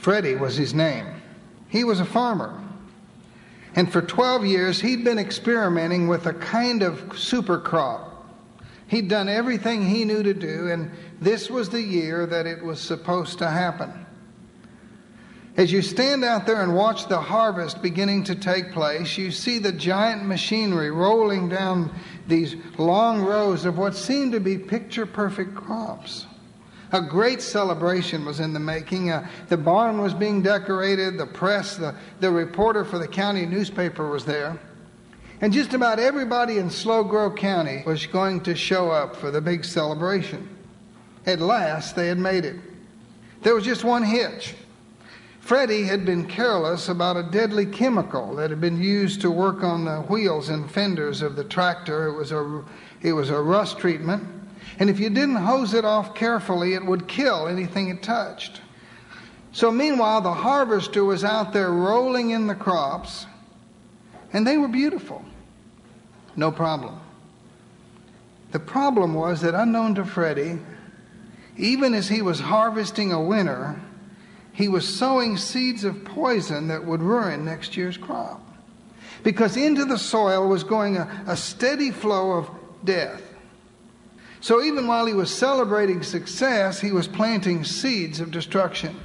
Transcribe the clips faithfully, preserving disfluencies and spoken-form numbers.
Freddie was his name. He was a farmer. And for twelve years, he'd been experimenting with a kind of super crop. He'd done everything he knew to do, and this was the year that it was supposed to happen. As you stand out there and watch the harvest beginning to take place, you see the giant machinery rolling down these long rows of what seemed to be picture-perfect crops. A great celebration was in the making. Uh, the barn was being decorated. The press, the, the reporter for the county newspaper was there. And just about everybody in Slow Grove County was going to show up for the big celebration. At last, they had made it. There was just one hitch. Freddie had been careless about a deadly chemical that had been used to work on the wheels and fenders of the tractor. It was a, it was a rust treatment. And if you didn't hose it off carefully, it would kill anything it touched. So meanwhile, the harvester was out there rolling in the crops, and they were beautiful. No problem. The problem was that, unknown to Freddie, even as he was harvesting a winter, he was sowing seeds of poison that would ruin next year's crop. Because into the soil was going a, a steady flow of death. So even while he was celebrating success, he was planting seeds of destruction.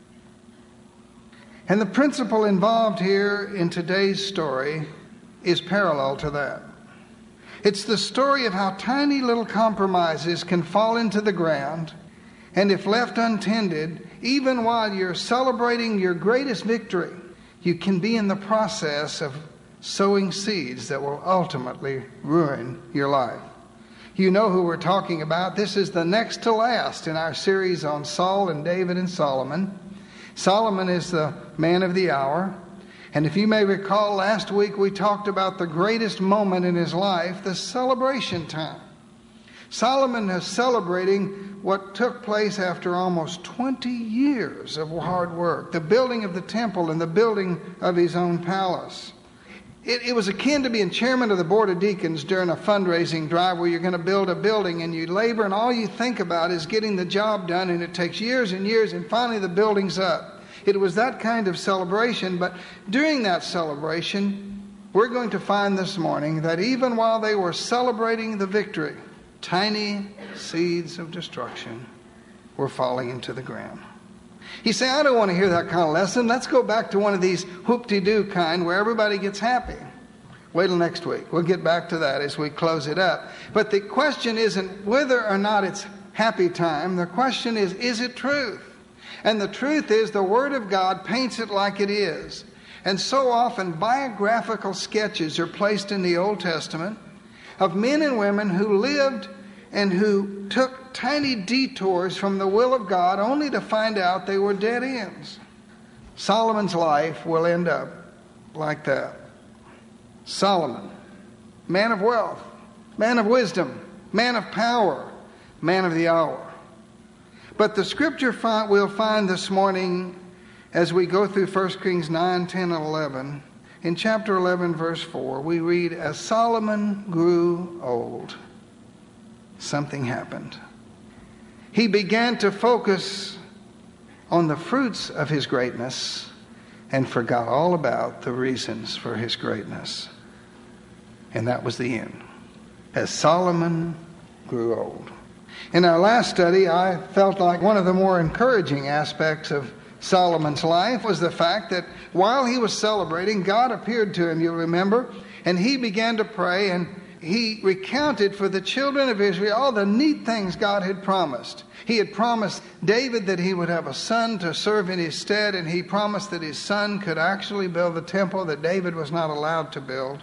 And the principle involved here in today's story is parallel to that. It's the story of how tiny little compromises can fall into the ground, and if left untended, even while you're celebrating your greatest victory, you can be in the process of sowing seeds that will ultimately ruin your life. You know who we're talking about. This is the next to last in our series on Saul and David and Solomon. Solomon is the man of the hour. And if you may recall, last week we talked about the greatest moment in his life, the celebration time. Solomon is celebrating what took place after almost twenty years of hard work, the building of the temple and the building of his own palace. It, it was akin to being chairman of the board of deacons during a fundraising drive where you're going to build a building and you labor and all you think about is getting the job done, and it takes years and years, and finally the building's up. It was that kind of celebration, but during that celebration, we're going to find this morning that even while they were celebrating the victory, tiny seeds of destruction were falling into the ground. You say, I don't want to hear that kind of lesson. Let's go back to one of these whoop-de-doo kind where everybody gets happy. Wait till next week. We'll get back to that as we close it up. But the question isn't whether or not it's happy time. The question is, is it truth? And the truth is, the Word of God paints it like it is. And so often biographical sketches are placed in the Old Testament of men and women who lived and who took tiny detours from the will of God only to find out they were dead ends. Solomon's life will end up like that. Solomon, man of wealth, man of wisdom, man of power, man of the hour. But the scripture find, we'll find this morning as we go through First Kings nine, ten, and eleven. In chapter eleven, verse four, we read, as Solomon grew old, something happened. He began to focus on the fruits of his greatness and forgot all about the reasons for his greatness. And that was the end. As Solomon grew old. In our last study, I felt like one of the more encouraging aspects of Solomon's life was the fact that while he was celebrating, God appeared to him, you'll remember, and he began to pray, and he recounted for the children of Israel all the neat things God had promised. He had promised David that he would have a son to serve in his stead, and he promised that his son could actually build the temple that David was not allowed to build.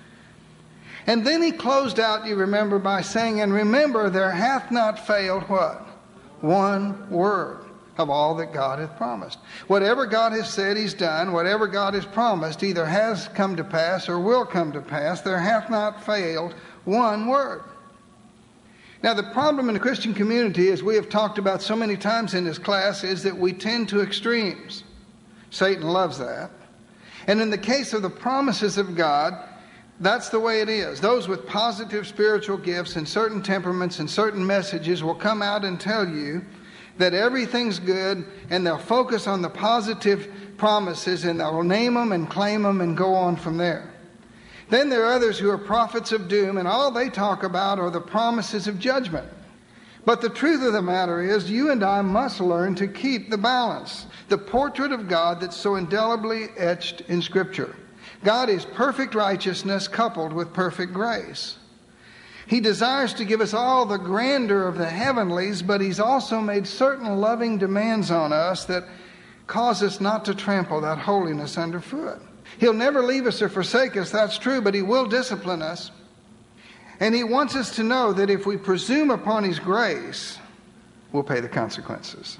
And then he closed out, you remember, by saying, and remember, there hath not failed what? One word of all that God hath promised. Whatever God has said he's done, whatever God has promised, either has come to pass or will come to pass. There hath not failed one word. Now, the problem in the Christian community, as we have talked about so many times in this class, is that we tend to extremes. Satan loves that. And in the case of the promises of God, that's the way it is. Those with positive spiritual gifts and certain temperaments and certain messages will come out and tell you that everything's good, and they'll focus on the positive promises, and they'll name them and claim them and go on from there. Then there are others who are prophets of doom, and all they talk about are the promises of judgment. But the truth of the matter is, you and I must learn to keep the balance, the portrait of God that's so indelibly etched in Scripture. God is perfect righteousness coupled with perfect grace. He desires to give us all the grandeur of the heavenlies, but He's also made certain loving demands on us that cause us not to trample that holiness underfoot. He'll never leave us or forsake us, that's true, but He will discipline us. And He wants us to know that if we presume upon His grace, we'll pay the consequences.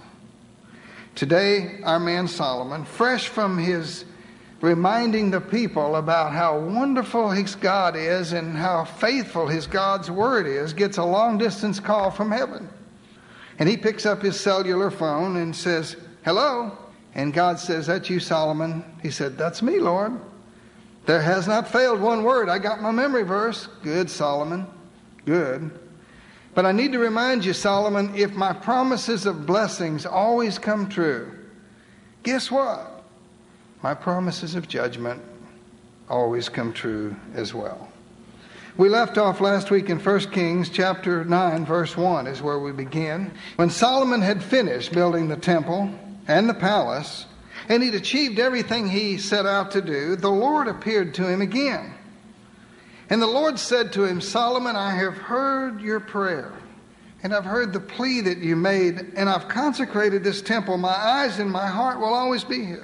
Today, our man Solomon, fresh from his reminding the people about how wonderful his God is and how faithful his God's word is, gets a long-distance call from heaven. And he picks up his cellular phone and says, "Hello?" And God says, "That's you, Solomon?" He said, "That's me, Lord. There has not failed one word. I got my memory verse." "Good, Solomon. Good. But I need to remind you, Solomon, if my promises of blessings always come true, guess what? My promises of judgment always come true as well." We left off last week in First Kings chapter nine, verse one is where we begin. When Solomon had finished building the temple and the palace, and he'd achieved everything he set out to do, the Lord appeared to him again. And the Lord said to him, "Solomon, I have heard your prayer, and I've heard the plea that you made, and I've consecrated this temple. My eyes and my heart will always be here."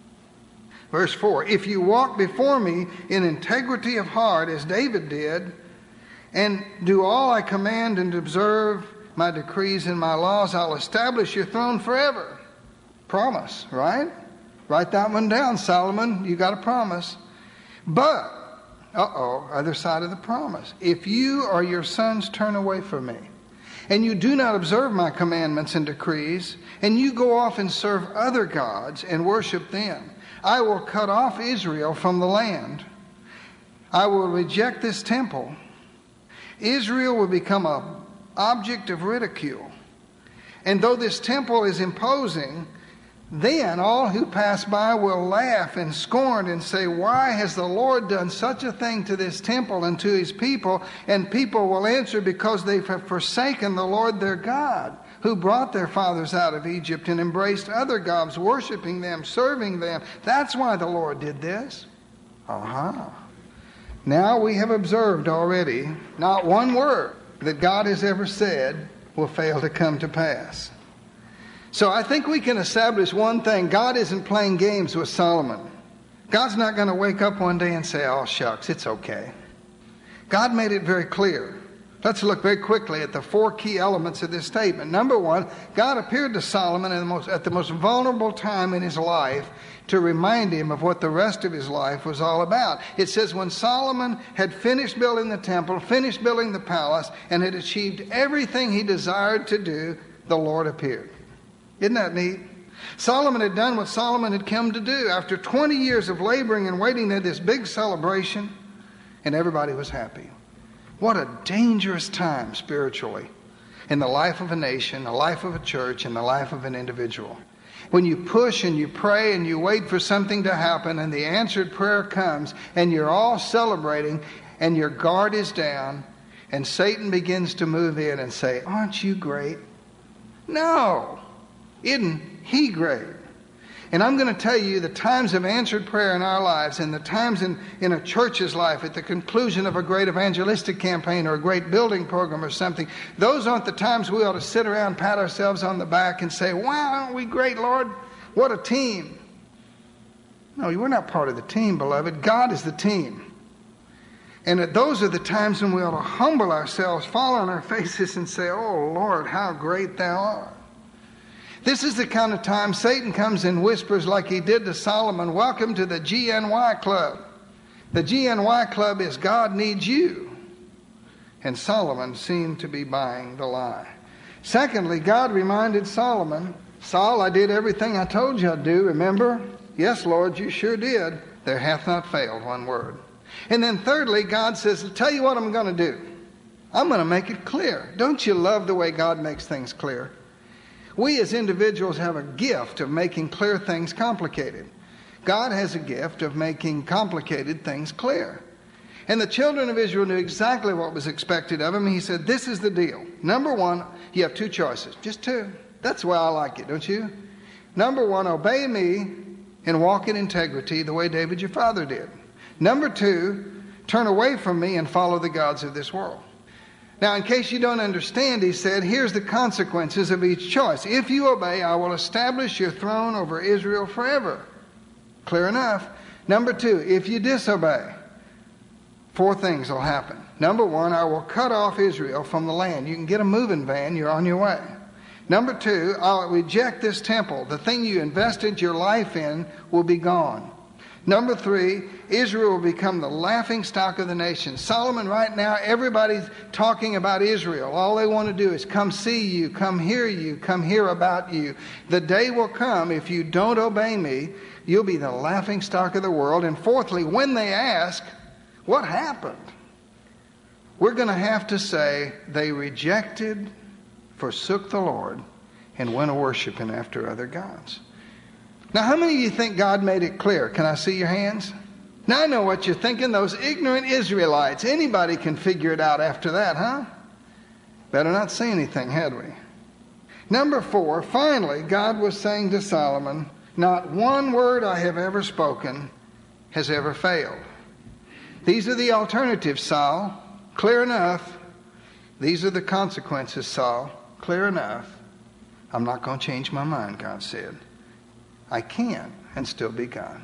Verse four, "If you walk before me in integrity of heart, as David did, and do all I command and observe my decrees and my laws, I'll establish your throne forever." Promise, right? Write that one down, Solomon. You got a promise. But, uh-oh, other side of the promise. "If you or your sons turn away from me, and you do not observe my commandments and decrees, and you go off and serve other gods and worship them, I will cut off Israel from the land. I will reject this temple. Israel will become an object of ridicule. And though this temple is imposing, then all who pass by will laugh and scorn and say, 'Why has the Lord done such a thing to this temple and to His people?' And people will answer, 'Because they have forsaken the Lord their God, who brought their fathers out of Egypt, and embraced other gods, worshiping them, serving them. That's why the Lord did this.'" Aha. Now we have observed already, not one word that God has ever said will fail to come to pass. So I think we can establish one thing. God isn't playing games with Solomon. God's not going to wake up one day and say, "Oh, shucks, it's okay." God made it very clear. Let's look very quickly at the four key elements of this statement. Number one, God appeared to Solomon at the most, at the most vulnerable time in his life to remind him of what the rest of his life was all about. It says when Solomon had finished building the temple, finished building the palace, and had achieved everything he desired to do, the Lord appeared. Isn't that neat? Solomon had done what Solomon had come to do. After twenty years of laboring and waiting, they had this big celebration, and everybody was happy. What a dangerous time spiritually in the life of a nation, the life of a church, and the life of an individual. When you push and you pray and you wait for something to happen and the answered prayer comes and you're all celebrating and your guard is down and Satan begins to move in and say, "Aren't you great?" No. Isn't he great? And I'm going to tell you the times of answered prayer in our lives and the times in, in a church's life at the conclusion of a great evangelistic campaign or a great building program or something, those aren't the times we ought to sit around, pat ourselves on the back and say, "Wow, aren't we great, Lord? What a team." No, we're not part of the team, beloved. God is the team. And those are the times when we ought to humble ourselves, fall on our faces and say, "Oh, Lord, how great thou art." This is the kind of time Satan comes and whispers like he did to Solomon, "Welcome to the G N Y Club." The G N Y Club is God needs you. And Solomon seemed to be buying the lie. Secondly, God reminded Solomon, "Saul, I did everything I told you I'd do, remember?" "Yes, Lord, you sure did. There hath not failed one word." And then thirdly, God says, "I'll tell you what I'm going to do. I'm going to make it clear." Don't you love the way God makes things clear? We as individuals have a gift of making clear things complicated. God has a gift of making complicated things clear. And the children of Israel knew exactly what was expected of them. He said, this is the deal. Number one, you have two choices. Just two. That's the way I like it, don't you? Number one, obey me and walk in integrity the way David your father did. Number two, turn away from me and follow the gods of this world. Now, in case you don't understand, he said, here's the consequences of each choice. If you obey, I will establish your throne over Israel forever. Clear enough. Number two, if you disobey, four things will happen. Number one, I will cut off Israel from the land. You can get a moving van, you're on your way. Number two, I'll reject this temple. The thing you invested your life in will be gone. Number three, Israel will become the laughing stock of the nation. Solomon, right now, everybody's talking about Israel. All they want to do is come see you, come hear you, come hear about you. The day will come, if you don't obey me, you'll be the laughing stock of the world. And fourthly, when they ask, what happened? We're going to have to say, they rejected, forsook the Lord, and went a-worshiping after other gods. Now, how many of you think God made it clear? Can I see your hands? Now, I know what you're thinking. Those ignorant Israelites. Anybody can figure it out after that, huh? Better not say anything, had we? Number four, finally, God was saying to Solomon, not one word I have ever spoken has ever failed. These are the alternatives, Saul. Clear enough. These are the consequences, Saul. Clear enough. I'm not going to change my mind, God said. I can and still be God.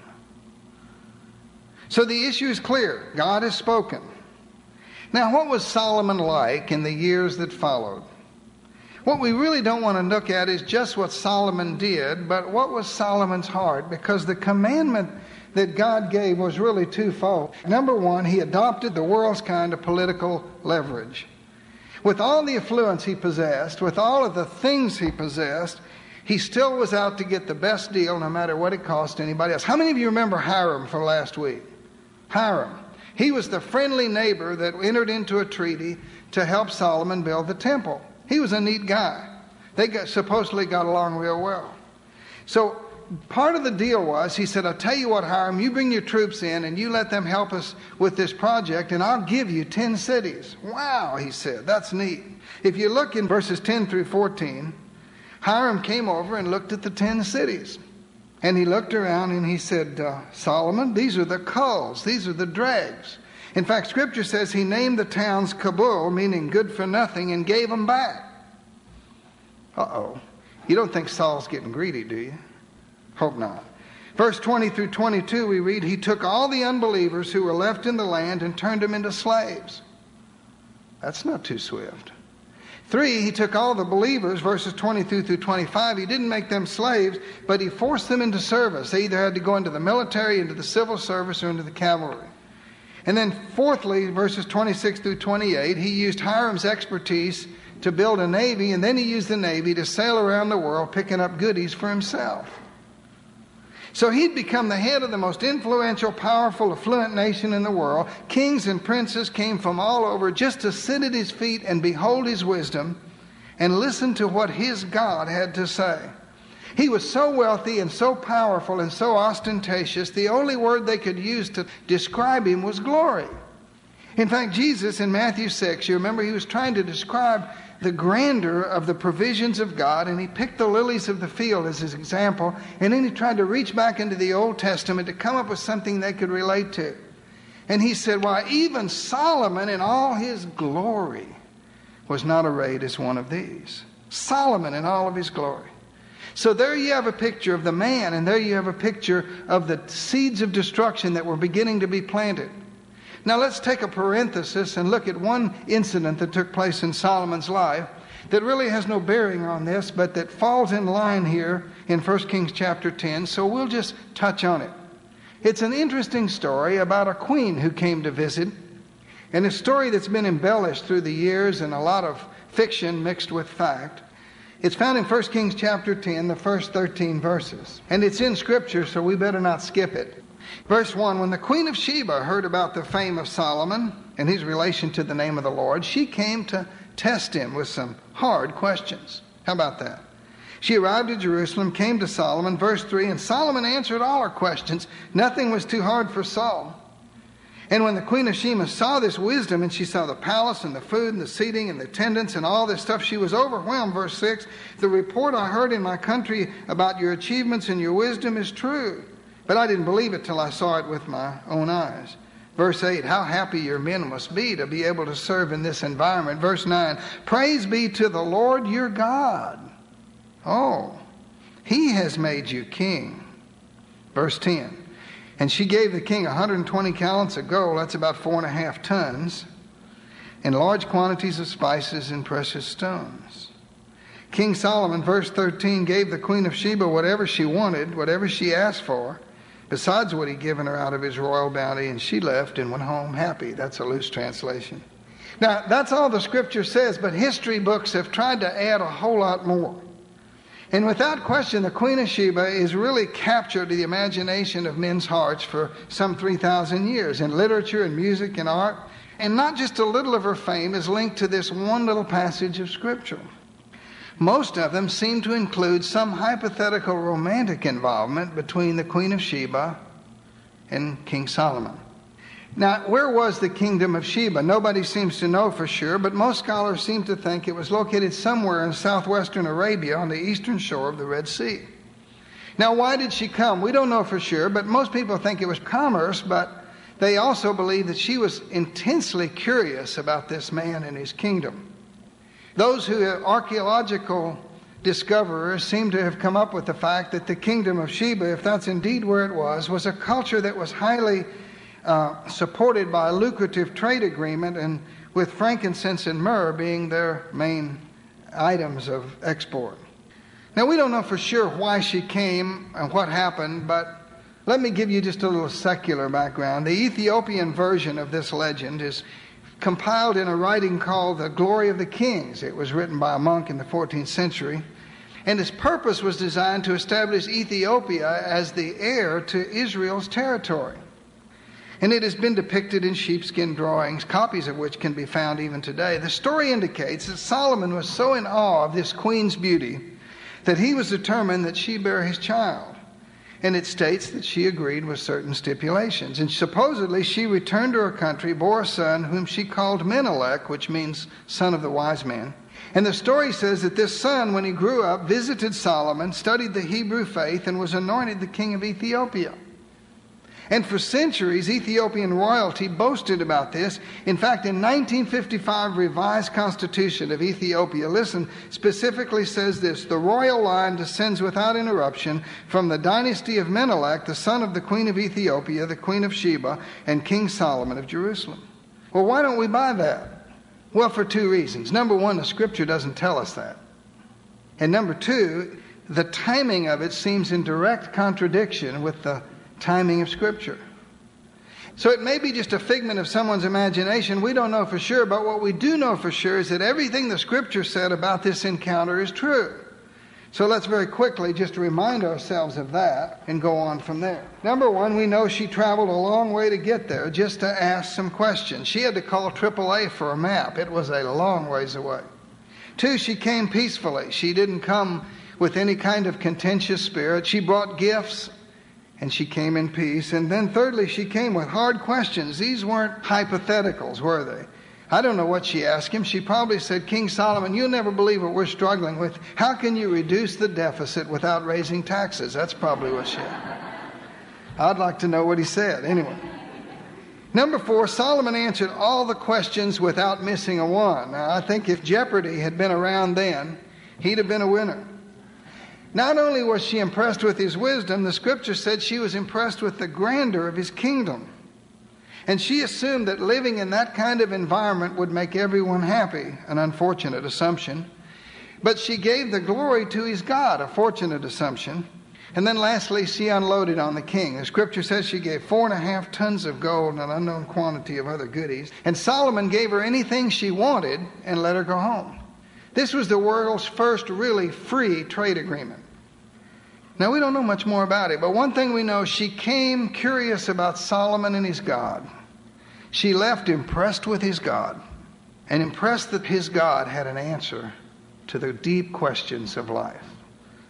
So the issue is clear. God has spoken. Now, what was Solomon like in the years that followed? What we really don't want to look at is just what Solomon did, but what was Solomon's heart? Because the commandment that God gave was really twofold. Number one, he adopted the world's kind of political leverage. With all the affluence he possessed, with all of the things he possessed, he still was out to get the best deal no matter what it cost anybody else. How many of you remember Hiram from last week? Hiram. He was the friendly neighbor that entered into a treaty to help Solomon build the temple. He was a neat guy. They got, supposedly got along real well. So part of the deal was, he said, I'll tell you what, Hiram, you bring your troops in and you let them help us with this project and I'll give you ten cities. Wow, he said, that's neat. If you look in verses ten through fourteen, Hiram came over and looked at the ten cities. And he looked around and he said, uh, Solomon, these are the culls, these are the dregs. In fact, Scripture says he named the towns Kabul, meaning good for nothing, and gave them back. Uh-oh. You don't think Saul's getting greedy, do you? Hope not. Verse twenty through twenty-two, we read, he took all the unbelievers who were left in the land and turned them into slaves. That's not too swift. Three, he took all the believers, verses twenty-two through twenty-five, he didn't make them slaves, but he forced them into service. They either had to go into the military, into the civil service, or into the cavalry. And then fourthly, verses twenty-six through twenty-eight, he used Hiram's expertise to build a navy, and then he used the navy to sail around the world picking up goodies for himself. So he'd become the head of the most influential, powerful, affluent nation in the world. Kings and princes came from all over just to sit at his feet and behold his wisdom and listen to what his God had to say. He was so wealthy and so powerful and so ostentatious, the only word they could use to describe him was glory. In fact, Jesus in Matthew six, you remember he was trying to describe the grandeur of the provisions of God, and he picked the lilies of the field as his example, and then he tried to reach back into the Old Testament to come up with something they could relate to. And he said, why, even Solomon in all his glory was not arrayed as one of these. Solomon in all of his glory. So there you have a picture of the man, and there you have a picture of the seeds of destruction that were beginning to be planted. Now let's take a parenthesis and look at one incident that took place in Solomon's life that really has no bearing on this, but that falls in line here in First Kings chapter ten, so we'll just touch on it. It's an interesting story about a queen who came to visit, and a story that's been embellished through the years and a lot of fiction mixed with fact. It's found in First Kings chapter ten, the first thirteen verses. And it's in Scripture, so we better not skip it. Verse one, when the Queen of Sheba heard about the fame of Solomon and his relation to the name of the Lord, she came to test him with some hard questions. How about that? She arrived at Jerusalem, came to Solomon, verse three, and Solomon answered all her questions. Nothing was too hard for Saul. And when the queen of Sheba saw this wisdom, and she saw the palace and the food and the seating and the attendants and all this stuff, she was overwhelmed. Verse six, the report I heard in my country about your achievements and your wisdom is true. But I didn't believe it till I saw it with my own eyes. Verse eight, how happy your men must be to be able to serve in this environment. Verse nine, praise be to the Lord your God. Oh, he has made you king. Verse ten, and she gave the king one hundred twenty talents of gold, that's about four and a half tons, and large quantities of spices and precious stones. King Solomon, verse thirteen, gave the queen of Sheba whatever she wanted, whatever she asked for, besides what he'd given her out of his royal bounty, and she left and went home happy. That's a loose translation. Now, that's all the scripture says, but history books have tried to add a whole lot more. And without question, the Queen of Sheba is really captured the imagination of men's hearts for some three thousand years in literature and music and art. And not just a little of her fame is linked to this one little passage of Scripture. Most of them seem to include some hypothetical romantic involvement between the Queen of Sheba and King Solomon. Now, where was the kingdom of Sheba? Nobody seems to know for sure, but most scholars seem to think it was located somewhere in southwestern Arabia on the eastern shore of the Red Sea. Now, why did she come? We don't know for sure, but most people think it was commerce, but they also believe that she was intensely curious about this man and his kingdom. Those who are archaeological discoverers seem to have come up with the fact that the kingdom of Sheba, if that's indeed where it was, was a culture that was highly uh, supported by a lucrative trade agreement, and with frankincense and myrrh being their main items of export. Now, we don't know for sure why she came and what happened, but let me give you just a little secular background. The Ethiopian version of this legend is compiled in a writing called The Glory of the Kings. It was written by a monk in the fourteenth century, and its purpose was designed to establish Ethiopia as the heir to Israel's territory. And it has been depicted in sheepskin drawings, copies of which can be found even today. The story indicates that Solomon was so in awe of this queen's beauty that he was determined that she bear his child. And it states that she agreed with certain stipulations. And supposedly she returned to her country, bore a son whom she called Menelik, which means son of the wise man. And the story says that this son, when he grew up, visited Solomon, studied the Hebrew faith, and was anointed the king of Ethiopia. And for centuries, Ethiopian royalty boasted about this. In fact, in nineteen fifty-five revised constitution of Ethiopia, listen, specifically says this: the royal line descends without interruption from the dynasty of Menelik, the son of the queen of Ethiopia, the queen of Sheba, and King Solomon of Jerusalem. Well, why don't we buy that? Well, for two reasons. Number one, the scripture doesn't tell us that. And number two, the timing of it seems in direct contradiction with the timing of Scripture. So it may be just a figment of someone's imagination. We don't know for sure, but what we do know for sure is that everything the Scripture said about this encounter is true. So let's very quickly just remind ourselves of that and go on from there. Number one, we know she traveled a long way to get there just to ask some questions. She had to call triple A for a map. It was a long ways away. Two, she came peacefully. She didn't come with any kind of contentious spirit. She brought gifts, and she came in peace. And then thirdly, she came with hard questions. These weren't hypotheticals, were they? I don't know what she asked him. She probably said, King Solomon, you'll never believe what we're struggling with. How can you reduce the deficit without raising taxes? That's probably what she asked. I'd like to know what he said. Anyway. Number four, Solomon answered all the questions without missing a one. Now, I think if Jeopardy had been around then, he'd have been a winner. Not only was she impressed with his wisdom, the scripture said she was impressed with the grandeur of his kingdom. And she assumed that living in that kind of environment would make everyone happy, an unfortunate assumption. But she gave the glory to his God, a fortunate assumption. And then lastly, she unloaded on the king. The scripture says she gave four and a half tons of gold and an unknown quantity of other goodies. And Solomon gave her anything she wanted and let her go home. This was the world's first really free trade agreement. Now, we don't know much more about it, but one thing we know, she came curious about Solomon and his God. She left impressed with his God, and impressed that his God had an answer to the deep questions of life.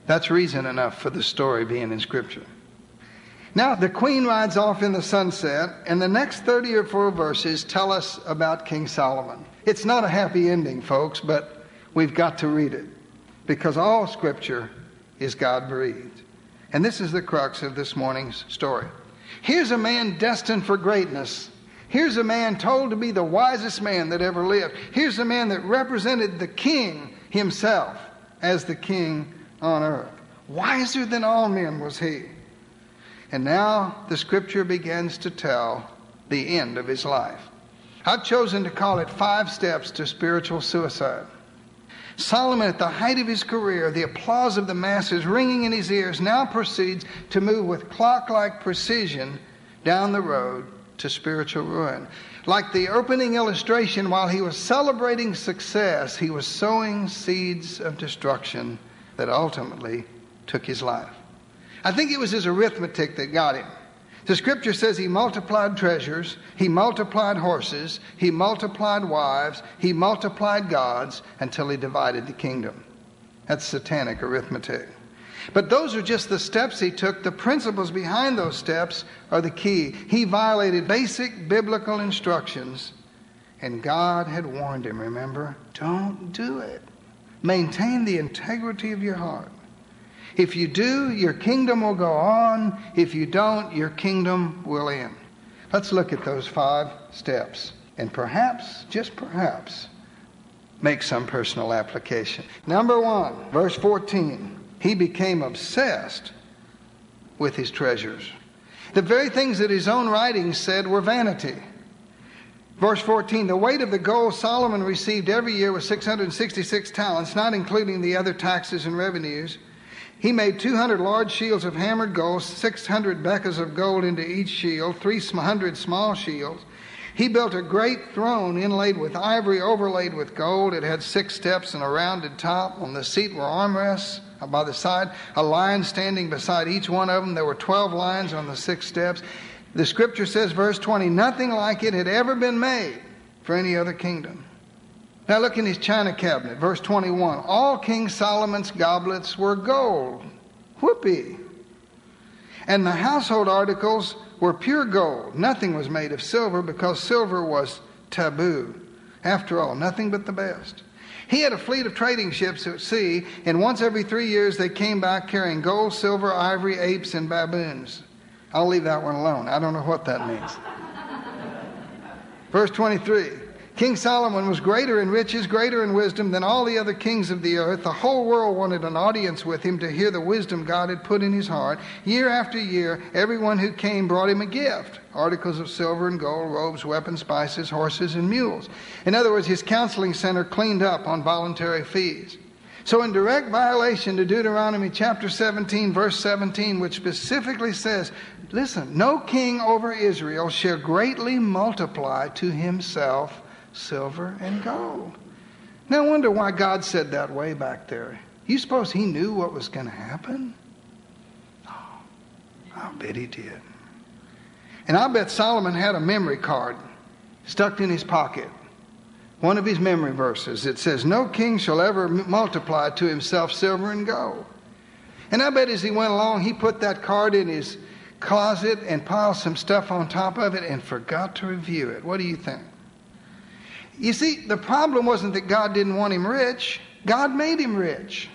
That's reason enough for the story being in Scripture. Now, the queen rides off in the sunset, and the next thirty or four verses tell us about King Solomon. It's not a happy ending, folks, but we've got to read it because all Scripture is God-breathed. And this is the crux of this morning's story. Here's a man destined for greatness. Here's a man told to be the wisest man that ever lived. Here's a man that represented the king himself as the king on earth. Wiser than all men was he. And now the Scripture begins to tell the end of his life. I've chosen to call it Five Steps to Spiritual Suicide. Solomon, at the height of his career, the applause of the masses ringing in his ears, now proceeds to move with clock-like precision down the road to spiritual ruin. Like the opening illustration, while he was celebrating success, he was sowing seeds of destruction that ultimately took his life. I think it was his arithmetic that got him. The Scripture says he multiplied treasures, he multiplied horses, he multiplied wives, he multiplied gods until he divided the kingdom. That's satanic arithmetic. But those are just the steps he took. The principles behind those steps are the key. He violated basic biblical instructions, and God had warned him, remember? Don't do it. Maintain the integrity of your heart. If you do, your kingdom will go on. If you don't, your kingdom will end. Let's look at those five steps and perhaps, just perhaps, make some personal application. Number one, verse fourteen. He became obsessed with his treasures. The very things that his own writings said were vanity. Verse fourteen, the weight of the gold Solomon received every year was six hundred sixty-six talents, not including the other taxes and revenues. He made two hundred large shields of hammered gold, six hundred bekas of gold into each shield, three hundred small shields. He built a great throne inlaid with ivory, overlaid with gold. It had six steps and a rounded top. On the seat were armrests by the side, a lion standing beside each one of them. There were twelve lions on the six steps. The Scripture says, verse twenty, nothing like it had ever been made for any other kingdom. Now look in his china cabinet, verse twenty-one. All King Solomon's goblets were gold. Whoopee. And the household articles were pure gold. Nothing was made of silver because silver was taboo. After all, nothing but the best. He had a fleet of trading ships at sea, and once every three years they came back carrying gold, silver, ivory, apes, and baboons. I'll leave that one alone. I don't know what that means. Verse twenty-three. King Solomon was greater in riches, greater in wisdom than all the other kings of the earth. The whole world wanted an audience with him to hear the wisdom God had put in his heart. Year after year, everyone who came brought him a gift. Articles of silver and gold, robes, weapons, spices, horses, and mules. In other words, his counseling center cleaned up on voluntary fees. So in direct violation to Deuteronomy chapter seventeen, verse seventeen, which specifically says, listen, no king over Israel shall greatly multiply to himself silver and gold. Now I wonder why God said that way back there. You suppose he knew what was going to happen? Oh, I'll bet he did. And I bet Solomon had a memory card stuck in his pocket. One of his memory verses. It says, no king shall ever multiply to himself silver and gold. And I bet as he went along, he put that card in his closet and piled some stuff on top of it and forgot to review it. What do you think? You see, the problem wasn't that God didn't want him rich. God made him rich.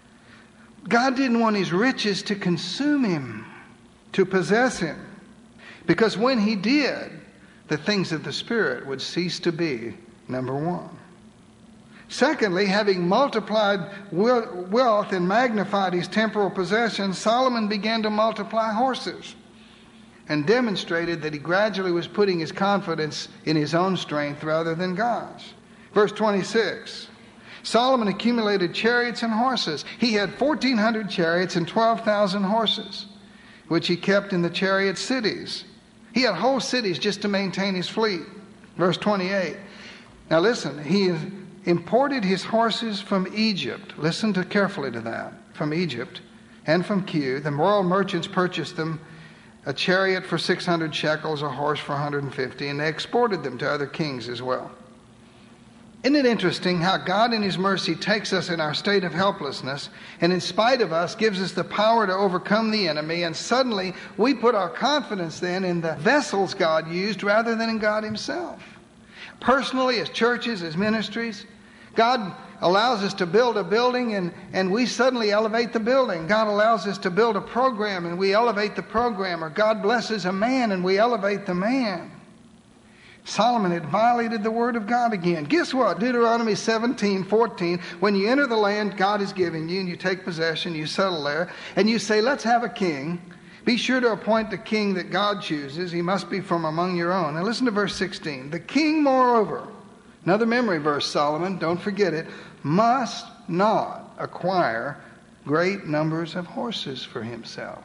God didn't want his riches to consume him, to possess him. Because when he did, the things of the Spirit would cease to be number one. Secondly, having multiplied wealth and magnified his temporal possessions, Solomon began to multiply horses, and demonstrated that he gradually was putting his confidence in his own strength rather than God's. Verse twenty-six, Solomon accumulated chariots and horses. He had fourteen hundred chariots and twelve thousand horses, which he kept in the chariot cities. He had whole cities just to maintain his fleet. Verse twenty-eight, now listen, he imported his horses from Egypt. Listen to carefully to that. From Egypt and from Cu. The royal merchants purchased them, a chariot for six hundred shekels, a horse for one hundred fifty, and they exported them to other kings as well. Isn't it interesting how God in His mercy takes us in our state of helplessness and in spite of us gives us the power to overcome the enemy, and suddenly we put our confidence then in the vessels God used rather than in God Himself. Personally, as churches, as ministries, God allows us to build a building and, and we suddenly elevate the building. God allows us to build a program and we elevate the program. Or God blesses a man and we elevate the man. Solomon had violated the word of God again. Guess what? Deuteronomy seventeen fourteen. When you enter the land God is giving you and you take possession, you settle there, and you say, let's have a king. Be sure to appoint the king that God chooses. He must be from among your own. Now listen to verse sixteen. The king, moreover, another memory verse, Solomon, don't forget it, must not acquire great numbers of horses for himself,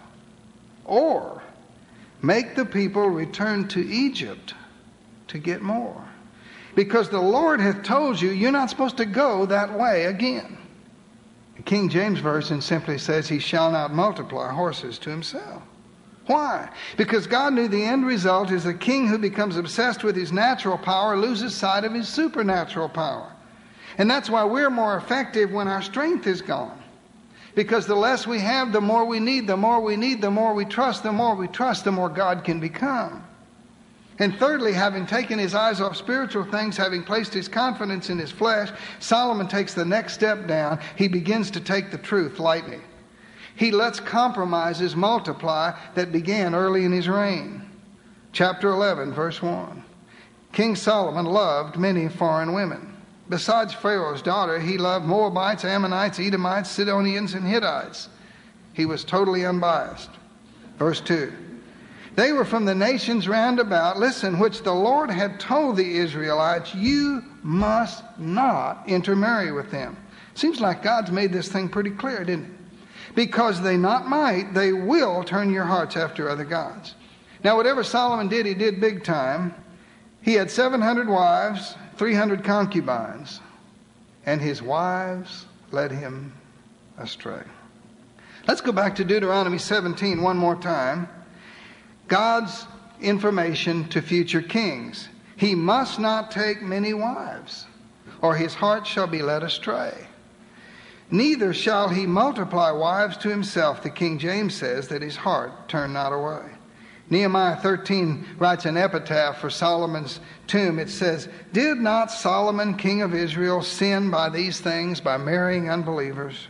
or make the people return to Egypt to get more. Because the Lord hath told you, you're not supposed to go that way again. The King James Version simply says, he shall not multiply horses to himself. Why? Because God knew the end result is a king who becomes obsessed with his natural power loses sight of his supernatural power. And that's why we're more effective when our strength is gone. Because the less we have, the more we need, the more we need, the more we trust, the more we trust, the more God can become. And thirdly, having taken his eyes off spiritual things, having placed his confidence in his flesh, Solomon takes the next step down. He begins to take the truth lightly. He lets compromises multiply that began early in his reign. Chapter eleven, verse one. King Solomon loved many foreign women. Besides Pharaoh's daughter, he loved Moabites, Ammonites, Edomites, Sidonians, and Hittites. He was totally unbiased. Verse two. They were from the nations round about, listen, which the Lord had told the Israelites, you must not intermarry with them. Seems like God's made this thing pretty clear, didn't it? Because they not might, they will turn your hearts after other gods. Now, whatever Solomon did, he did big time. He had seven hundred wives, three hundred concubines, and his wives led him astray. Let's go back to Deuteronomy seventeen one more time. God's information to future kings. He must not take many wives, or his heart shall be led astray. Neither shall he multiply wives to himself. The King James says that his heart turn not away. Nehemiah thirteen writes an epitaph for Solomon's tomb. It says, did not Solomon, king of Israel, sin by these things, by marrying unbelievers?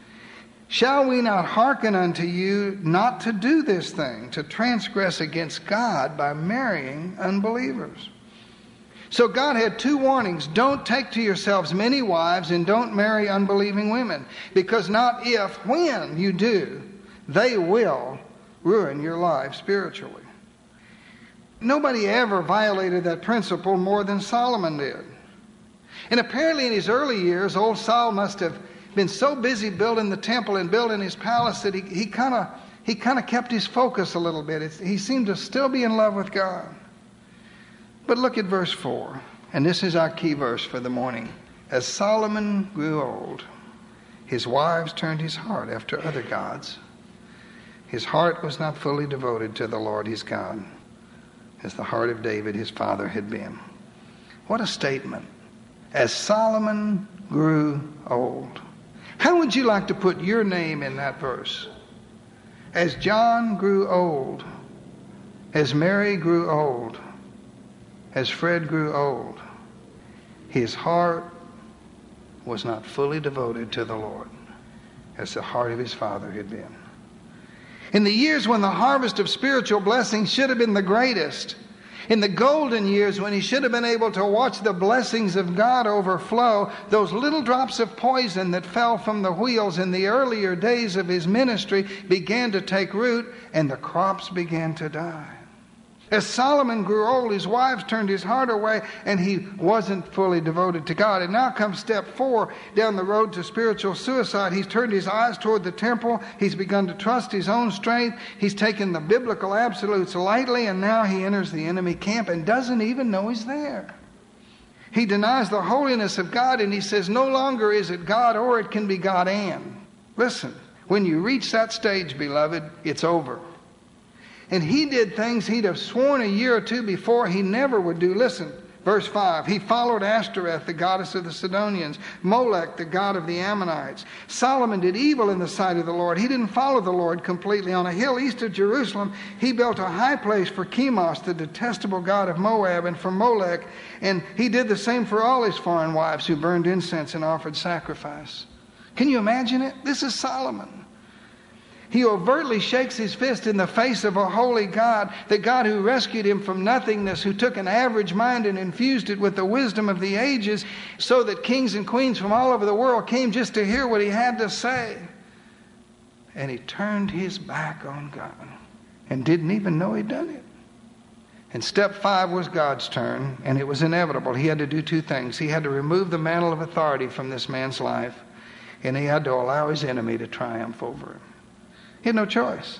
Shall we not hearken unto you not to do this thing, to transgress against God by marrying unbelievers? So God had two warnings. Don't take to yourselves many wives and don't marry unbelieving women. Because not if, when you do, they will ruin your life spiritually. Nobody ever violated that principle more than Solomon did. And apparently in his early years, old Saul must have been so busy building the temple and building his palace that he he kind of he kind of kept his focus a little bit. It's, he seemed to still be in love with God. But look at verse four, and this is our key verse for the morning. As Solomon grew old, his wives turned his heart after other gods. His heart was not fully devoted to the Lord his God, as the heart of David his father had been. What a statement. As Solomon grew old. How would you like to put your name in that verse? As John grew old, as Mary grew old, as Fred grew old, his heart was not fully devoted to the Lord, as the heart of his father had been. In the years when the harvest of spiritual blessings should have been the greatest, in the golden years when he should have been able to watch the blessings of God overflow, those little drops of poison that fell from the wheels in the earlier days of his ministry began to take root and the crops began to die. As Solomon grew old, his wives turned his heart away and he wasn't fully devoted to God. And now comes step four down the road to spiritual suicide. He's turned his eyes toward the temple. He's begun to trust his own strength. He's taken the biblical absolutes lightly, and now he enters the enemy camp and doesn't even know he's there. He denies the holiness of God and he says, no longer is it God or it can be God and. Listen, when you reach that stage, beloved, it's over. And he did things he'd have sworn a year or two before he never would do. Listen, Verse five, he followed Ashtoreth, the goddess of the Sidonians, Molech, the god of the Ammonites. Solomon did evil in the sight of the Lord. He didn't follow the Lord completely. On a hill east of Jerusalem, he built a high place for Chemosh, the detestable god of Moab, and for Molech. And he did the same for all his foreign wives who burned incense and offered sacrifice. Can you imagine it? This is Solomon. He overtly shakes his fist in the face of a holy God, the God who rescued him from nothingness, who took an average mind and infused it with the wisdom of the ages so that kings and queens from all over the world came just to hear what he had to say. And he turned his back on God and didn't even know he'd done it. And step five was God's turn, and it was inevitable. He had to do two things. He had to remove the mantle of authority from this man's life, and he had to allow his enemy to triumph over him. He had no choice.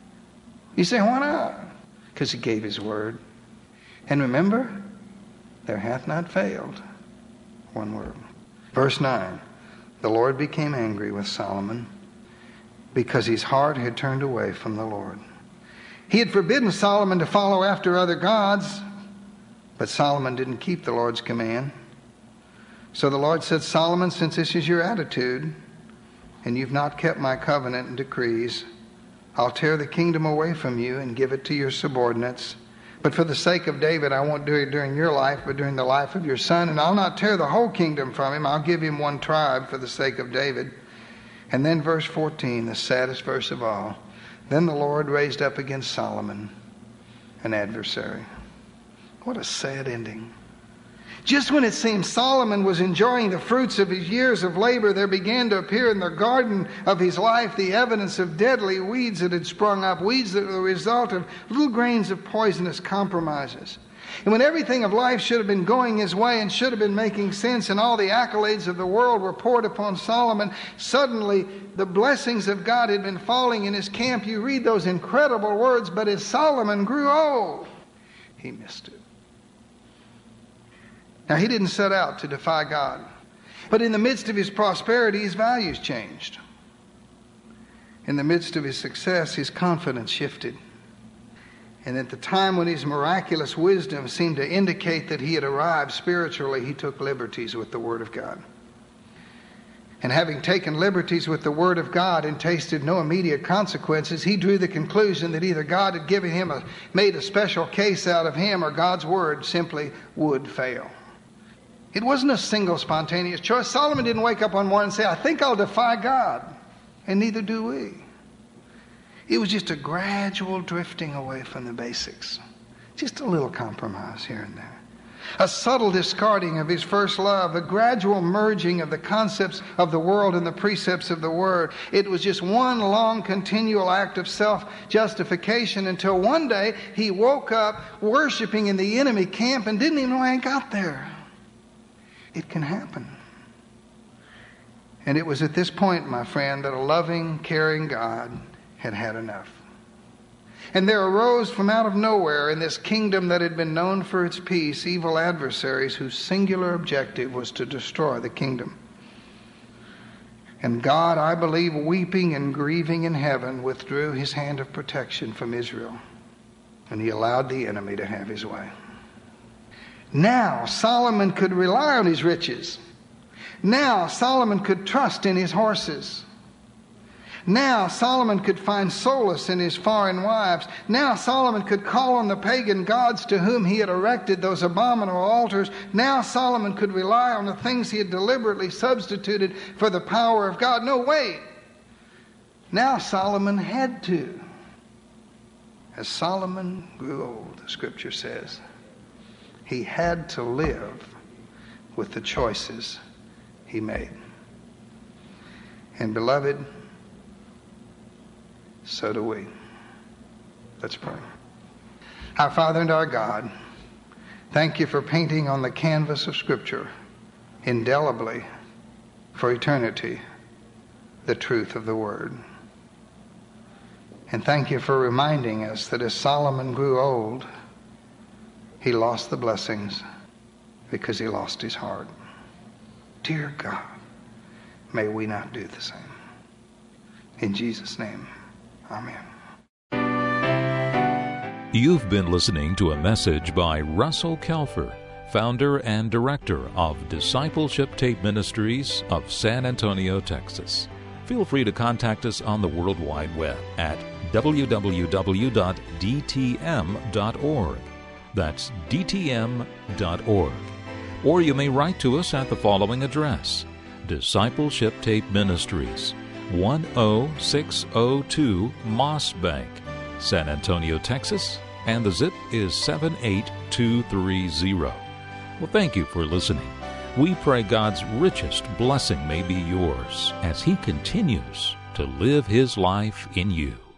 You say, why not? Because he gave his word. And remember, there hath not failed one word. Verse nine, the Lord became angry with Solomon because his heart had turned away from the Lord. He had forbidden Solomon to follow after other gods, but Solomon didn't keep the Lord's command. So the Lord said, Solomon, since this is your attitude, and you've not kept my covenant and decrees, I'll tear the kingdom away from you and give it to your subordinates. But for the sake of David, I won't do it during your life, but during the life of your son. And I'll not tear the whole kingdom from him. I'll give him one tribe for the sake of David. And then verse fourteen, the saddest verse of all. Then the Lord raised up against Solomon an adversary. What a sad ending. Just when it seemed Solomon was enjoying the fruits of his years of labor, there began to appear in the garden of his life the evidence of deadly weeds that had sprung up, weeds that were the result of little grains of poisonous compromises. And when everything of life should have been going his way and should have been making sense, and all the accolades of the world were poured upon Solomon, suddenly the blessings of God had been falling in his camp. You read those incredible words, but as Solomon grew old, he missed it. Now, he didn't set out to defy God. But in the midst of his prosperity, his values changed. In the midst of his success, his confidence shifted. And at the time when his miraculous wisdom seemed to indicate that he had arrived spiritually, he took liberties with the Word of God. And having taken liberties with the Word of God and tasted no immediate consequences, he drew the conclusion that either God had given him a, made a special case out of him, or God's Word simply would fail. It wasn't a single spontaneous choice. Solomon didn't wake up one morning and say, I think I'll defy God. And neither do we. It was just a gradual drifting away from the basics. Just a little compromise here and there. A subtle discarding of his first love, a gradual merging of the concepts of the world and the precepts of the Word. It was just one long continual act of self-justification until one day he woke up worshiping in the enemy camp and didn't even know how he got there. It can happen. And it was at this point, my friend, that a loving, caring God had had enough. And there arose from out of nowhere in this kingdom that had been known for its peace, evil adversaries whose singular objective was to destroy the kingdom. And God, I believe, weeping and grieving in heaven, withdrew his hand of protection from Israel. And he allowed the enemy to have his way. Now Solomon could rely on his riches. Now Solomon could trust in his horses. Now Solomon could find solace in his foreign wives. Now Solomon could call on the pagan gods to whom he had erected those abominable altars. Now Solomon could rely on the things he had deliberately substituted for the power of God. No, wait. Now Solomon had to. As Solomon grew old, the scripture says, he had to live with the choices he made. And beloved, so do we. Let's pray. Our Father and our God, thank you for painting on the canvas of Scripture indelibly for eternity the truth of the Word. And thank you for reminding us that as Solomon grew old, he lost the blessings because he lost his heart. Dear God, may we not do the same. In Jesus' name, amen. You've been listening to a message by Russell Kelfer, founder and director of Discipleship Tape Ministries of San Antonio, Texas. Feel free to contact us on the World Wide Web at w w w dot d t m dot org. That's d t m dot org. Or you may write to us at the following address: Discipleship Tape Ministries, one oh six oh two Moss Bank, San Antonio, Texas, and the zip is seven eight two three zero. Well, thank you for listening. We pray God's richest blessing may be yours as He continues to live His life in you.